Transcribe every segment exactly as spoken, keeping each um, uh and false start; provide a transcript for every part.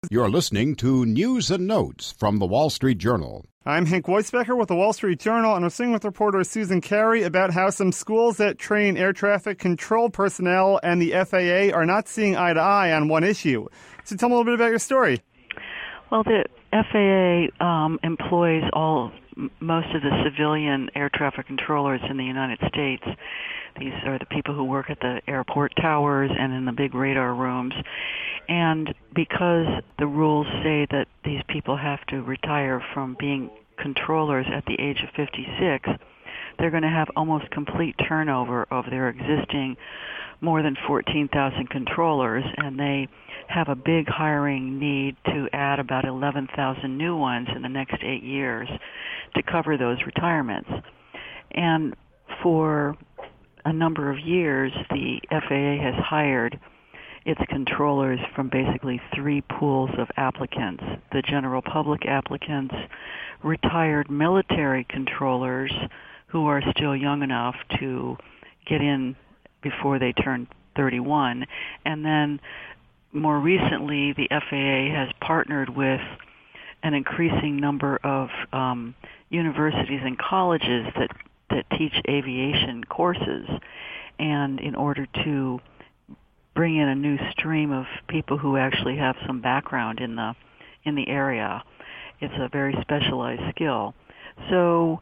You're listening to News and Notes from the Wall Street Journal. I'm Hank Weisbecker with the Wall Street Journal, and I'm speaking with reporter Susan Carey about how some schools that train air traffic control personnel and the F A A are not seeing eye to eye on one issue. So tell me a little bit about your story. Well, the F A A um, employs all most of the civilian air traffic controllers in the United States. These are the people who work at the airport towers and in the big radar rooms. And because the rules say that these people have to retire from being controllers at the age of fifty-six, they're going to have almost complete turnover of their existing more than fourteen thousand controllers, and they have a big hiring need to add about eleven thousand new ones in the next eight years to cover those retirements. And for a number of years, the F A A has hired its controllers from basically three pools of applicants: the general public applicants, retired military controllers who are still young enough to get in before they turn thirty-one, and then more recently the F A A has partnered with an increasing number of um, universities and colleges that, that teach aviation courses, and in order to bring in a new stream of people who actually have some background in the in the area. It's a very specialized skill. So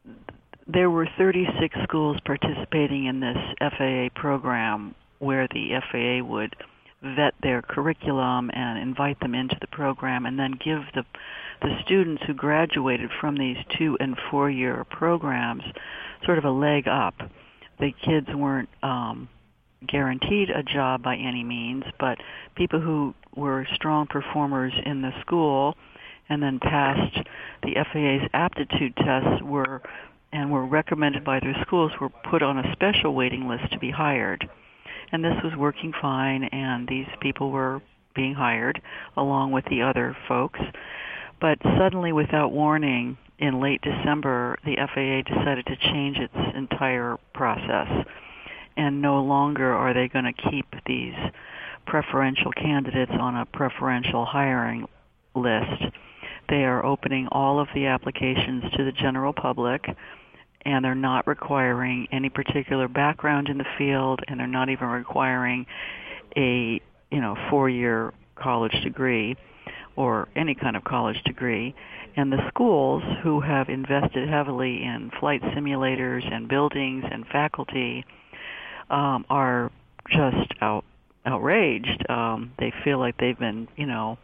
there were thirty-six schools participating in this F A A program where the F A A would vet their curriculum and invite them into the program and then give the the students who graduated from these two and four year programs sort of a leg up. The kids weren't um, guaranteed a job by any means, but people who were strong performers in the school and then passed the F A A's aptitude tests were and were recommended by their schools were put on a special waiting list to be hired. And this was working fine, and these people were being hired along with the other folks. But suddenly, without warning, in late December, the F A A decided to change its entire process. And no longer are they going to keep these preferential candidates on a preferential hiring list. They are opening all of the applications to the general public, and they're not requiring any particular background in the field, and they're not even requiring a, you know, four-year college degree or any kind of college degree. And the schools who have invested heavily in flight simulators and buildings and faculty Um, are just out, outraged. Um, they feel like they've been, you know,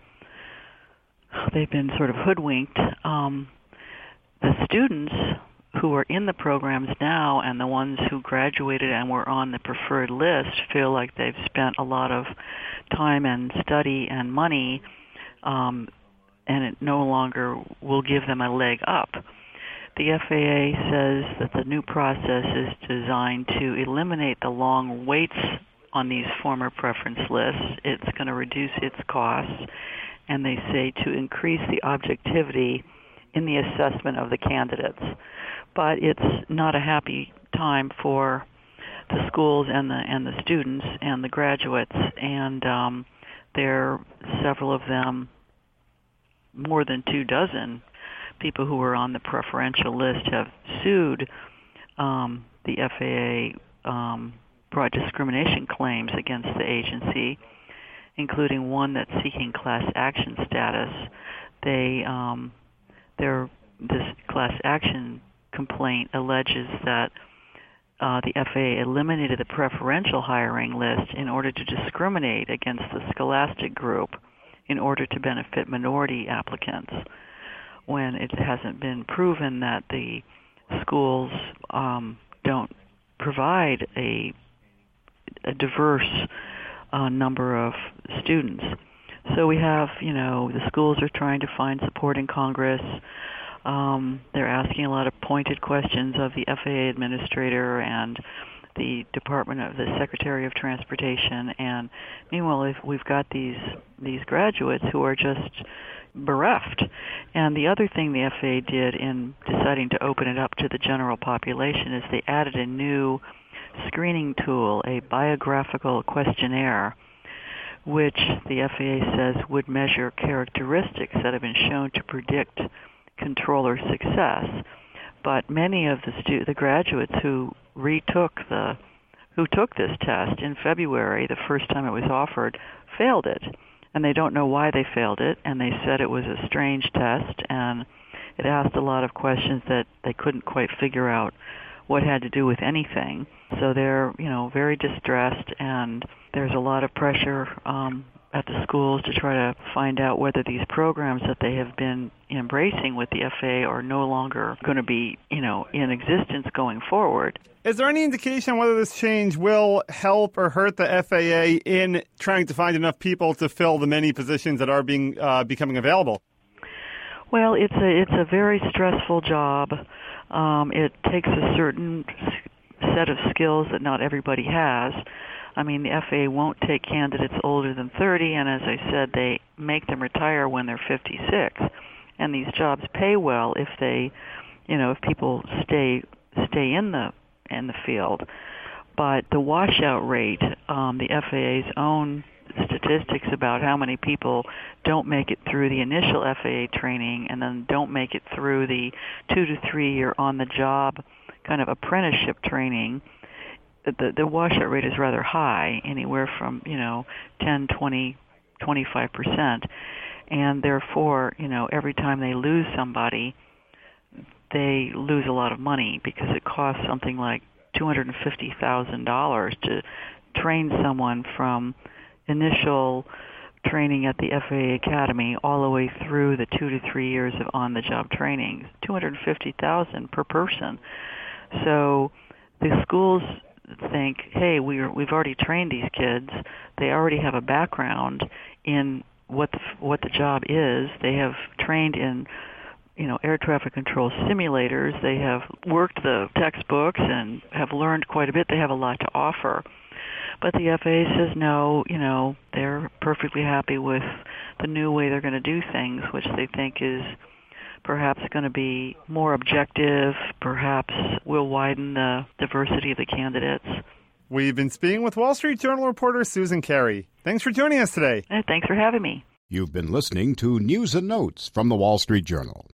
they've been sort of hoodwinked. Um, the students who are in the programs now and the ones who graduated and were on the preferred list feel like they've spent a lot of time and study and money, um, and it no longer will give them a leg up. The F A A says that the new process is designed to eliminate the long waits on these former preference lists. It's going to reduce its costs, and they say to increase the objectivity in the assessment of the candidates. But it's not a happy time for the schools and the and the students and the graduates, and um, there are several of them, more than two dozen people who were on the preferential list have sued um, the F A A, um, brought discrimination claims against the agency, including one that's seeking class action status. They, um, their, this class action complaint alleges that uh, the F A A eliminated the preferential hiring list in order to discriminate against the scholastic group in order to benefit minority applicants, when it hasn't been proven that the schools um, don't provide a, a diverse uh, number of students. So we have, you know, the schools are trying to find support in Congress. Um, they're asking a lot of pointed questions of the F A A administrator and the Department of the Secretary of Transportation. And meanwhile, if we've got these these graduates who are just bereft. And the other thing the F A A did in deciding to open it up to the general population is they added a new screening tool, a biographical questionnaire, which the F A A says would measure characteristics that have been shown to predict controller success. But many of the stu- the graduates who retook the who took this test in February, the first time it was offered, failed it. And they don't know why they failed it, and they said it was a strange test, and it asked a lot of questions that they couldn't quite figure out what had to do with anything. So they're, you know, very distressed, and there's a lot of pressure um, at the schools to try to find out whether these programs that they have been embracing with the F A A are no longer going to be, you know, in existence going forward. Is there any indication whether this change will help or hurt the F A A in trying to find enough people to fill the many positions that are being uh, becoming available? Well, it's a it's a very stressful job. Um, it takes a certain set of skills that not everybody has. I mean, the F A A won't take candidates older than thirty, and as I said, they make them retire when they're fifty-six. And these jobs pay well if they, you know, if people stay stay in the in the field. But the washout rate, um, the F A A's own statistics about how many people don't make it through the initial F A A training and then don't make it through the two to three year on-the-job kind of apprenticeship training, the, the washout rate is rather high, anywhere from, you know, ten, twenty, twenty-five percent. And therefore, you know, every time they lose somebody, they lose a lot of money because it costs something like two hundred fifty thousand dollars to train someone from initial training at the F A A Academy all the way through the two to three years of on-the-job training, two hundred fifty thousand dollars per person. So the schools think, hey, we're, we've already trained these kids. They already have a background in what the, what the job is. They have trained in, you know, air traffic control simulators. They have worked the textbooks and have learned quite a bit. They have a lot to offer. But the F A A says no, you know, they're perfectly happy with the new way they're going to do things, which they think is perhaps going to be more objective, perhaps will widen the diversity of the candidates. We've been speaking with Wall Street Journal reporter Susan Carey. Thanks for joining us today. Thanks for having me. You've been listening to News and Notes from the Wall Street Journal.